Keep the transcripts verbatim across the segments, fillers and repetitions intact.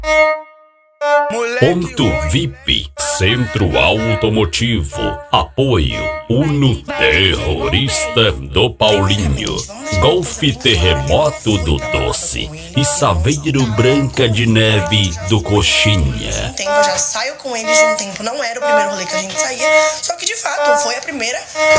Ponto V I P, Centro Automotivo, apoio Uno Terrorista do Paulinho, Golfe Terremoto do Doce e Saveiro Branca de Neve do Coxinha. Um tempo, eu já saio com eles de um tempo, não era o primeiro rolê que a gente saía, só que de fato foi a primeira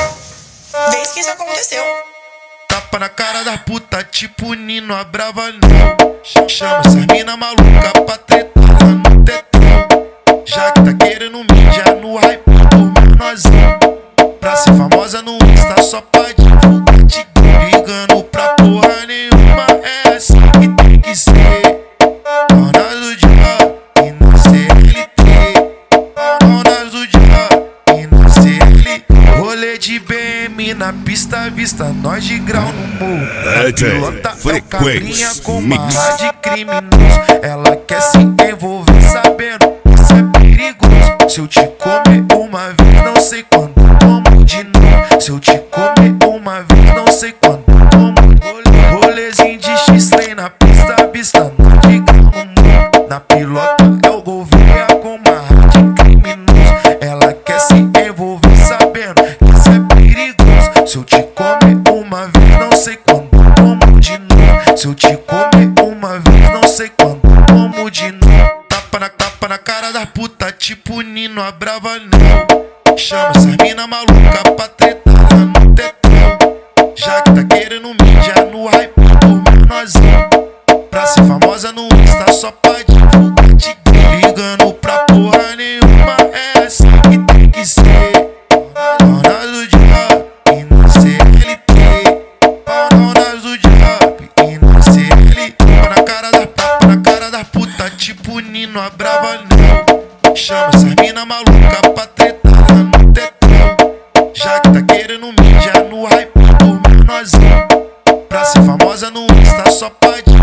vez que isso aconteceu. Tapa na cara da puta, tipo Nino, a brava não. Chama essas mina maluca pra tretar lá no tetão. Já que tá querendo mídia no hype do menorzinho, pra ser famosa no Insta só pra divulgar, te ligando pra porra nenhuma. É assim que tem que ser. Dona do dia e na C L T, dona do dia e na C L T. Rolê de B M na pista, vista nós de grau no morro. A pilota é o cabrinha com marra de criminoso. Ela quer se envolver sabendo que isso é perigoso. Se eu te comer uma vez, não sei quando como de novo. Se eu te comer uma vez, não sei quando como de novo. Rolezinho de X-Lay na pista, vista nós de grau no morro. Na pilota é o Gouveia com marra de criminoso. Ela quer se envolver sabendo que isso é perigoso. Se eu te comer uma vez, não sei quando como de novo. Se eu te comer uma vez, não sei quando como de novo. Tapa na, tapa na cara da puta, tipo Nino, a brava não. Chama essas mina maluca pra tretar lá no tetão. Já que tá querendo mídia no hype do menorzinho, pra ser famosa no Insta só pra divulgar, te ligando pra porra nenhuma. É assim que tem que ser. Dona do dia e na C L T, dona do dia e na C L T. Tapa na cara da tapa na cara da puta, tipo Nino, a brava não. Chama essas mina maluca pra tretar lá no tetão. Já que tá querendo mídia no hype do menorzinho, pra ser famosa no Insta só pra